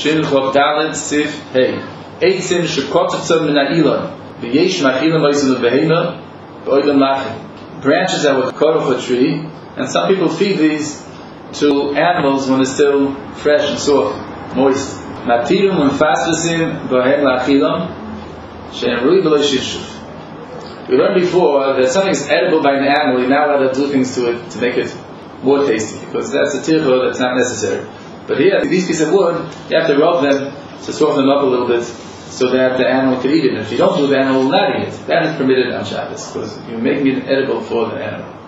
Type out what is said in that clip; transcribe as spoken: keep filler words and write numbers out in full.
Shin Chov Dalet Sif Hey. Eitzim Shekotzim Min Ha'ilon. V'yesh Machilim Oisim V'Behema V'Oidam Lachim. Branches that would cut off a tree, and some people feed these to animals when it's still fresh and soft, moist. Matirum Unfasvasim V'Hem Lachilam Shem Rui B'Lo Shishuf. We learned before that something is edible by an animal, you're not allowed to do things to it to make it more tasty, because that's a tircha that's not necessary. But here, these pieces of wood, you have to rub them to soften them up a little bit so that the animal can eat it. And if you don't do, the animal will not eat it. That is permitted on Shabbos, because you're making it edible for the animal.